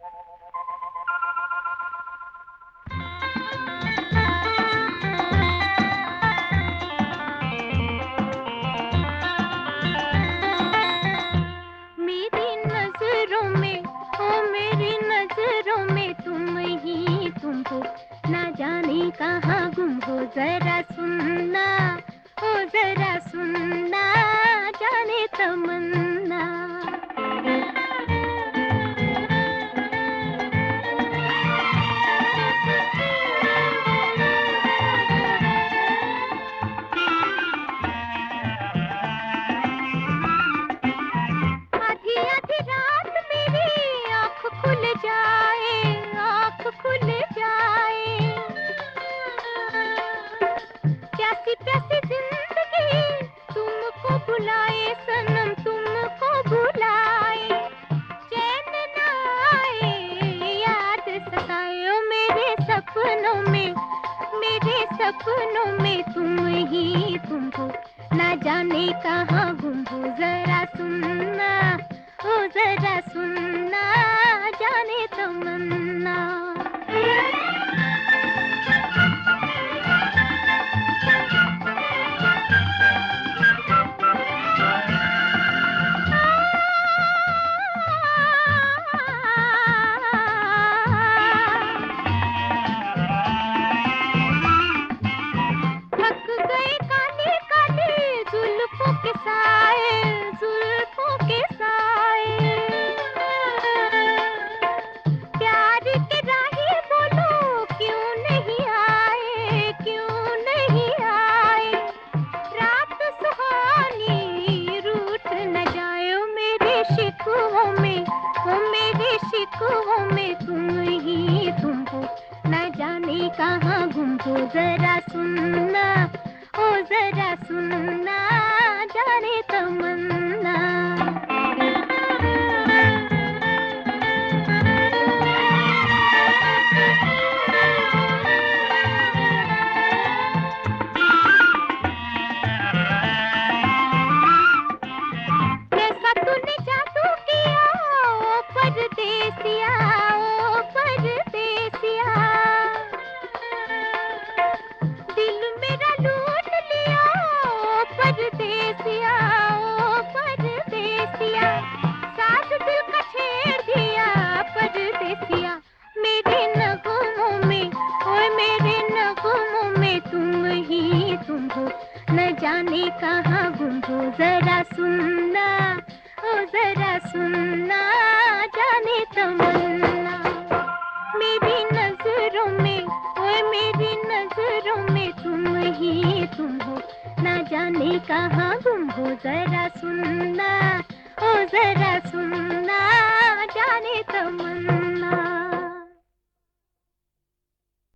मेरी नजरों में, ओ मेरी नजरों में तुम ही तुम हो, ना जाने कहाँ गुम हो। जरा सुनना, ओ जरा सुनना, जाने तमन्ना। आधी आधी रात मेरी आँख खुल जाए, आँख खुल जाए। प्यासी प्यासी जिंदगी तुमको बुलाए, सनम तुमको बुलाए। चैन न आए, याद सताए। ओ मेरे सपनों में, मेरे सपनों में तुम ही तुम हो, ना जाने कहाँ गुम हो। जरा सुनना, ओ जरा सुनना, जाने तमन्ना। थक गए काले काले जुल्फों के साए, जुल्फों के साए। प्यार के राही बोलो क्यों नहीं आए, क्यों नहीं आए। रात सुहानी रूठ न जाए। ओ मेरे शिकवों में, ओ मेरे शिकवों में तुम ही तुम हो, न जाने कहाँ गुम हो। जरा सुनना, ओ जरा सुनना, जाने तमन्ना। कैसा तूने जादू किया ओ परदेसिया, ओ परदेसिया। दिल मेरा लूट लिया ओ परदेसिया, ओ परदेसिया। साथ दिल का छेड़ दिया परदेसिया। मेरे नगमों में, ओए मेरे नगमों में तुम ही तुम हो, न जाने कहाँ गुम हो। जरा सुनना, ओ जरा सुनना, जाने तमन्ना। मेरी नजरों में, ओए मेरी नजरों में तुम ही तुम हो, ना जाने कहाँ गुम हो। जरा सुनना, ओ जरा सुनना।